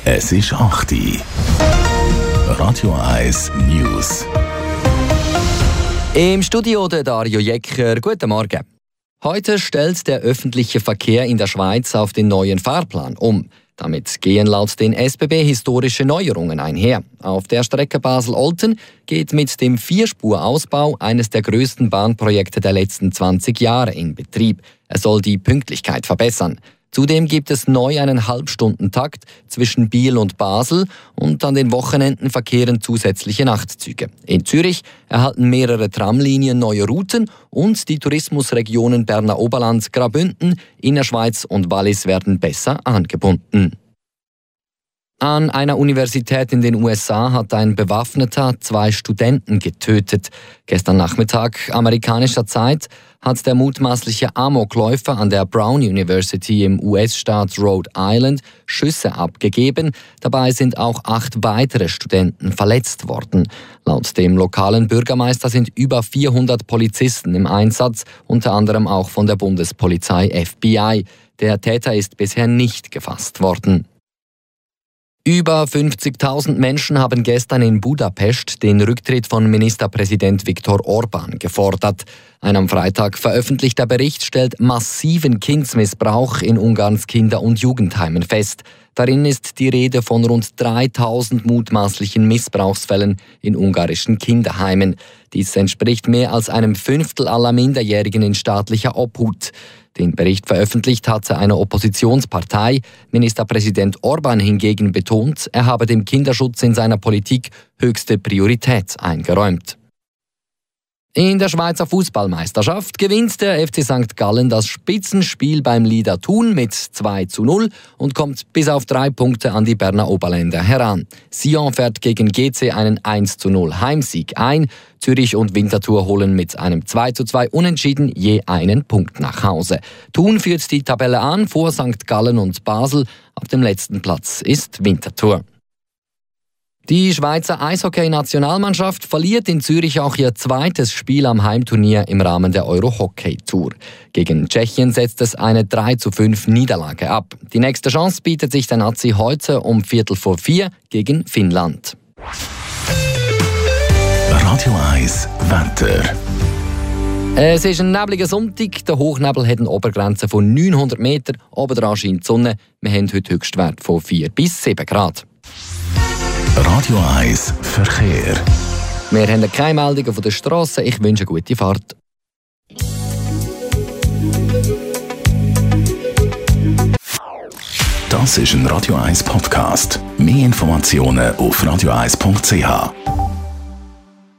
Es ist 8 Uhr. Radio 1 News. Im Studio der Dario Jecker. Guten Morgen. Heute stellt der öffentliche Verkehr in der Schweiz auf den neuen Fahrplan um. Damit gehen laut den SBB historische Neuerungen einher. Auf der Strecke Basel-Olten geht mit dem Vierspurausbau eines der grössten Bahnprojekte der letzten 20 Jahre in Betrieb. Er soll die Pünktlichkeit verbessern. Zudem gibt es neu einen Halbstundentakt zwischen Biel und Basel und an den Wochenenden verkehren zusätzliche Nachtzüge. In Zürich erhalten mehrere Tramlinien neue Routen und die Tourismusregionen Berner Oberland, Graubünden, Innerschweiz und Wallis werden besser angebunden. An einer Universität in den USA hat ein Bewaffneter 2 Studenten getötet. Gestern Nachmittag amerikanischer Zeit hat der mutmaßliche Amokläufer an der Brown University im US-Staat Rhode Island Schüsse abgegeben. Dabei sind auch 8 weitere Studenten verletzt worden. Laut dem lokalen Bürgermeister sind über 400 Polizisten im Einsatz, unter anderem auch von der Bundespolizei FBI. Der Täter ist bisher nicht gefasst worden. Über 50.000 Menschen haben gestern in Budapest den Rücktritt von Ministerpräsident Viktor Orbán gefordert. Ein am Freitag veröffentlichter Bericht stellt massiven Kindsmissbrauch in Ungarns Kinder- und Jugendheimen fest. Darin ist die Rede von rund 3.000 mutmaßlichen Missbrauchsfällen in ungarischen Kinderheimen. Dies entspricht mehr als einem Fünftel aller Minderjährigen in staatlicher Obhut. Den Bericht veröffentlicht hatte eine Oppositionspartei. Ministerpräsident Orbán hingegen betont, er habe dem Kinderschutz in seiner Politik höchste Priorität eingeräumt. In der Schweizer Fußballmeisterschaft gewinnt der FC St. Gallen das Spitzenspiel beim Lieder Thun mit 2:0 und kommt bis auf 3 Punkte an die Berner Oberländer heran. Sion fährt gegen GC einen 1:0 Heimsieg ein. Zürich und Winterthur holen mit einem 2:2 Unentschieden je einen Punkt nach Hause. Thun führt die Tabelle an vor St. Gallen und Basel. Auf dem letzten Platz ist Winterthur. Die Schweizer Eishockey-Nationalmannschaft verliert in Zürich auch ihr zweites Spiel am Heimturnier im Rahmen der Euro-Hockey-Tour. Gegen Tschechien setzt es eine 3:5 Niederlage ab. Die nächste Chance bietet sich der Nazi heute um 3:45 gegen Finnland. Radio 1 Wetter. Es ist ein nebliger Sonntag. Der Hochnebel hat eine Obergrenze von 900 Meter. Obendran scheint die Sonne. Wir haben heute Höchstwert von 4 bis 7 Grad. Radio 1 Verkehr. Wir haben keine Meldungen von der Strasse. Ich wünsche eine gute Fahrt. Das ist ein Radio 1 Podcast. Mehr Informationen auf radio1.ch.